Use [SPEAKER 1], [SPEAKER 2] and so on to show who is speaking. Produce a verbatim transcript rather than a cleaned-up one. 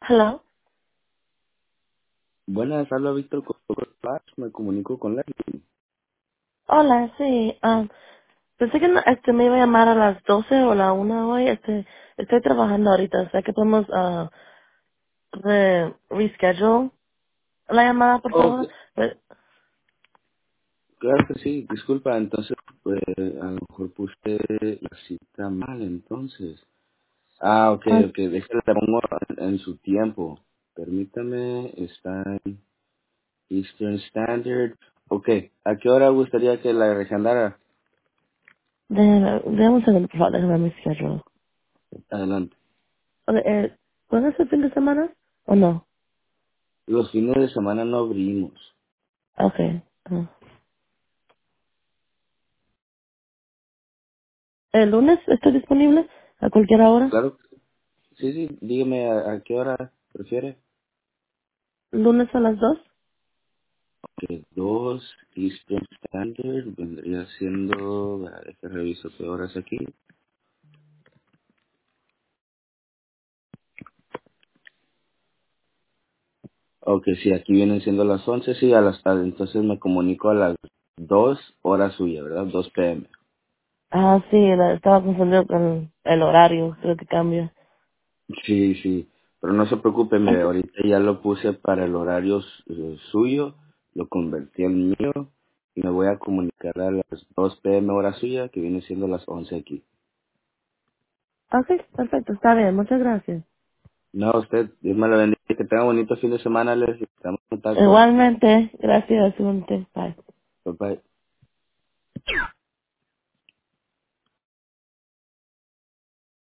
[SPEAKER 1] Hello.
[SPEAKER 2] Buenas, habla Víctor Copas, me comunico con Leslie.
[SPEAKER 1] Hola, sí. Um, pensé que no- este, me iba a llamar a las doce o la una hoy. Este, estoy trabajando ahorita. Sé que podemos uh, re reschedule la llamada, por
[SPEAKER 2] Oh,
[SPEAKER 1] favor. Pero-
[SPEAKER 2] claro que sí, disculpa, entonces pues, a lo mejor puse la cita mal entonces. Ah, ok,
[SPEAKER 1] ah,
[SPEAKER 2] ok, déjale, la pongo en, en su tiempo. Permítame, está en Eastern Standard. Ok, ¿a qué hora gustaría que la reagendara?
[SPEAKER 1] déjame, déjame un segundo, por favor. Déjame mi schedule.
[SPEAKER 2] Adelante.
[SPEAKER 1] Okay, eh, ¿puede ser fin de semana o no?
[SPEAKER 2] Los fines de semana no abrimos.
[SPEAKER 1] Okay. ah. ¿El lunes estoy disponible? ¿A cualquier hora?
[SPEAKER 2] Claro, sí, sí, dígame a, a qué hora prefiere.
[SPEAKER 1] ¿Lunes a las dos?
[SPEAKER 2] Que dos Eastern Standard vendría siendo, a ver, que reviso qué horas aquí. Ok, sí, aquí vienen siendo las once, sí, a las tarde, entonces me comunico a las dos horas suya, ¿verdad? dos p m.
[SPEAKER 1] Ah, sí, la- estaba confundido con el horario. Creo que cambia.
[SPEAKER 2] Sí, sí, pero no se preocupe, mire,
[SPEAKER 1] Okay.
[SPEAKER 2] ahorita ya lo puse para el horario eh, suyo, lo convertí en mío y me voy a comunicar a las dos p m hora suya, que viene siendo las once aquí.
[SPEAKER 1] Okay, perfecto. Está bien. Muchas gracias.
[SPEAKER 2] No, usted, Dios me lo bendiga, que tenga bonito fin de semana, les estamos en contacto.
[SPEAKER 1] Igualmente, gracias, igualmente. Bye.
[SPEAKER 2] Bye bye.